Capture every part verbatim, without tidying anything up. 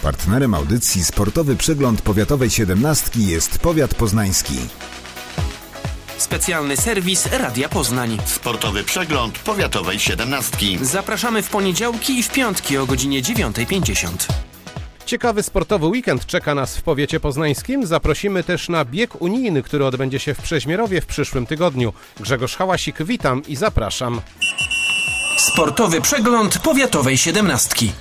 Partnerem audycji Sportowy Przegląd Powiatowej siedemnastki jest powiat poznański. Specjalny serwis Radia Poznań. Sportowy Przegląd Powiatowej siedemnastki. Zapraszamy w poniedziałki i w piątki o godzinie dziewiąta pięćdziesiąt. Ciekawy sportowy weekend czeka nas w powiecie poznańskim. Zaprosimy też na bieg unijny, który odbędzie się w Przeźmierowie w przyszłym tygodniu. Grzegorz Hałasik, witam i zapraszam. Sportowy Przegląd Powiatowej siedemnastki.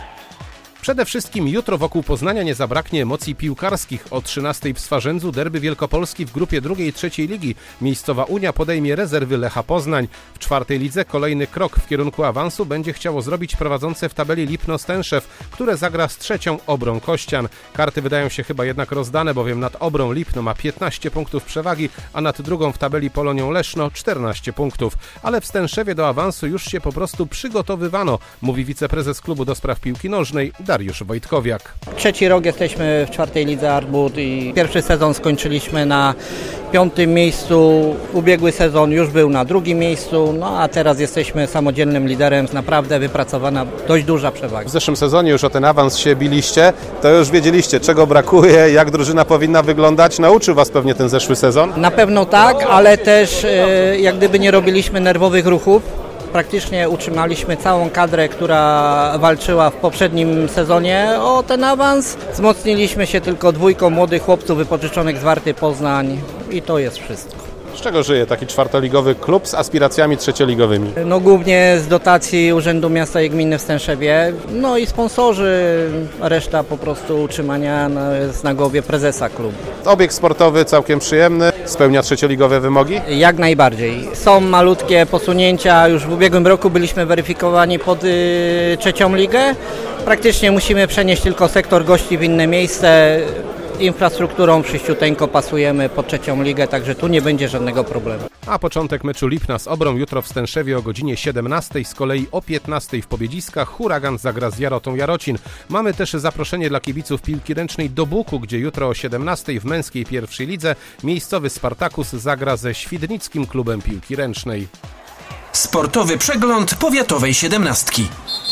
Przede wszystkim jutro wokół Poznania nie zabraknie emocji piłkarskich. O trzynastej w Swarzędzu derby Wielkopolski w grupie drugiej i trzeciej ligi. Miejscowa Unia podejmie rezerwy Lecha Poznań. W czwartej lidze kolejny krok w kierunku awansu będzie chciało zrobić prowadzące w tabeli Lipno-Stęszew, które zagra z trzecią Obrą Kościan. Karty wydają się chyba jednak rozdane, bowiem nad Obrą Lipno ma piętnaście punktów przewagi, a nad drugą w tabeli Polonią Leszno czternaście punktów. Ale w Stęszewie do awansu już się po prostu przygotowywano, mówi wiceprezes klubu do spraw piłki nożnej Dariusz Wojtkowiak. Trzeci rok jesteśmy w czwartej lidze Arbut i pierwszy sezon skończyliśmy na piątym miejscu. Ubiegły sezon już był na drugim miejscu, no a teraz jesteśmy samodzielnym liderem. Naprawdę wypracowana dość duża przewaga. W zeszłym sezonie już o ten awans się biliście, to już wiedzieliście, czego brakuje, jak drużyna powinna wyglądać. Nauczył Was pewnie ten zeszły sezon? Na pewno tak, ale też e, jak gdyby nie robiliśmy nerwowych ruchów. Praktycznie utrzymaliśmy całą kadrę, która walczyła w poprzednim sezonie o ten awans. Wzmocniliśmy się tylko dwójką młodych chłopców wypożyczonych z Warty Poznań i to jest wszystko. Z czego żyje taki czwartoligowy klub z aspiracjami trzecioligowymi? No głównie z dotacji Urzędu Miasta i Gminy w Stęszewie, no i sponsorzy, reszta po prostu utrzymania jest na głowie prezesa klubu. Obiekt sportowy całkiem przyjemny, spełnia trzecioligowe wymogi? Jak najbardziej. Są malutkie posunięcia, już w ubiegłym roku byliśmy weryfikowani pod y, trzecią ligę. Praktycznie musimy przenieść tylko sektor gości w inne miejsce. Infrastrukturą wszyściuteńko pasujemy pod trzecią ligę, także tu nie będzie żadnego problemu. A początek meczu Lipna z Obrą jutro w Stęszewie o godzinie siedemnastej, z kolei o piętnastej w Pobiedziskach Huragan zagra z Jarotą Jarocin. Mamy też zaproszenie dla kibiców piłki ręcznej do Buku, gdzie jutro o siedemnastej w męskiej pierwszej lidze miejscowy Spartakus zagra ze Świdnickim Klubem Piłki Ręcznej. Sportowy Przegląd Powiatowej siedemnastki.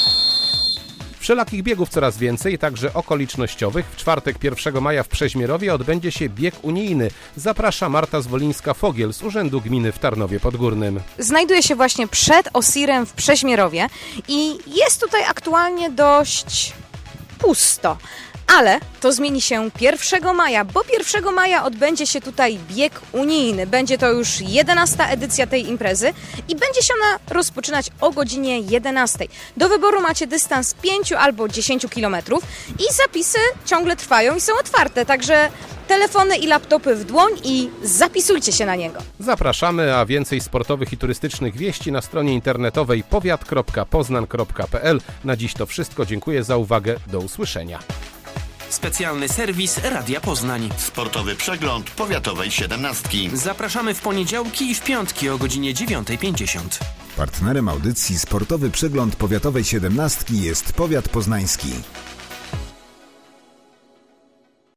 Wszelakich biegów coraz więcej, także okolicznościowych. W czwartek pierwszego maja w Przeźmierowie odbędzie się bieg unijny. Zaprasza Marta Zwolińska-Fogiel z Urzędu Gminy w Tarnowie Podgórnym. Znajduje się właśnie przed Osirem w Przeźmierowie i jest tutaj aktualnie dość pusto. Ale to zmieni się pierwszego maja, bo pierwszego maja odbędzie się tutaj bieg unijny. Będzie to już jedenasta edycja tej imprezy i będzie się ona rozpoczynać o godzinie jedenastej. Do wyboru macie dystans pięć albo dziesięć kilometrów i zapisy ciągle trwają i są otwarte, także telefony i laptopy w dłoń i zapisujcie się na niego. Zapraszamy, a więcej sportowych i turystycznych wieści na stronie internetowej powiat kropka poznan kropka p l. Na dziś to wszystko. Dziękuję za uwagę. Do usłyszenia. Specjalny serwis Radia Poznań. Sportowy Przegląd Powiatowej siedemnastki. Zapraszamy w poniedziałki i w piątki o godzinie dziewiąta pięćdziesiąt. Partnerem audycji Sportowy Przegląd Powiatowej siedemnastki jest powiat poznański.